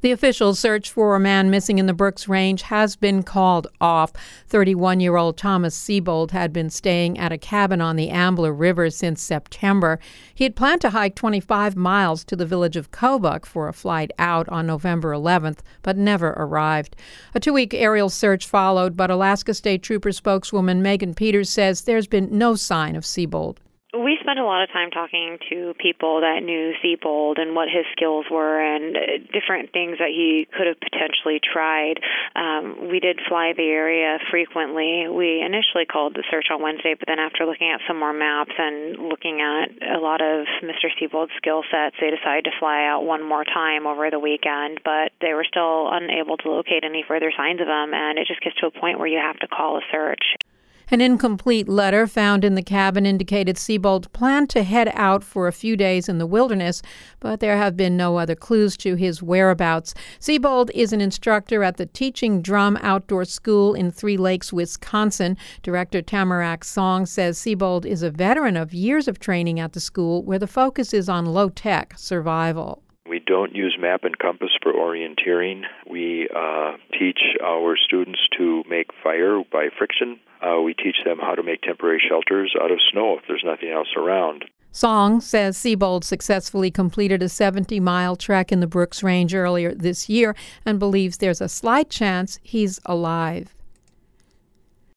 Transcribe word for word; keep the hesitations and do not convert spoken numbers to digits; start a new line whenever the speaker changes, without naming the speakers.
The official search for a man missing in the Brooks Range has been called off. thirty-one-year-old Thomas Siebold had been staying at a cabin on the Ambler River since September. He had planned to hike twenty-five miles to the village of Kobuk for a flight out on November eleventh, but never arrived. A two-week aerial search followed, but Alaska State Trooper spokeswoman Megan Peters says there's been no sign of Siebold.
We spent a lot of time talking to people that knew Siebold and what his skills were and different things that he could have potentially tried. Um, we did fly the area frequently. We initially called the search on Wednesday, but then after looking at some more maps and looking at a lot of Mister Siebold's skill sets, they decided to fly out one more time over the weekend, but they were still unable to locate any further signs of him, and it just gets to a point where you have to call a search.
An incomplete letter found in the cabin indicated Siebold planned to head out for a few days in the wilderness, but there have been no other clues to his whereabouts. Siebold is an instructor at the Teaching Drum Outdoor School in Three Lakes, Wisconsin. Director Tamarack Song says Siebold is a veteran of years of training at the school, where the focus is on low-tech survival.
We don't use map and compass for orienteering. We uh, teach our students to make fire by friction. Uh, we teach them how to make temporary shelters out of snow if there's nothing else around.
Song says Siebold successfully completed a seventy-mile trek in the Brooks Range earlier this year and believes there's a slight chance he's alive.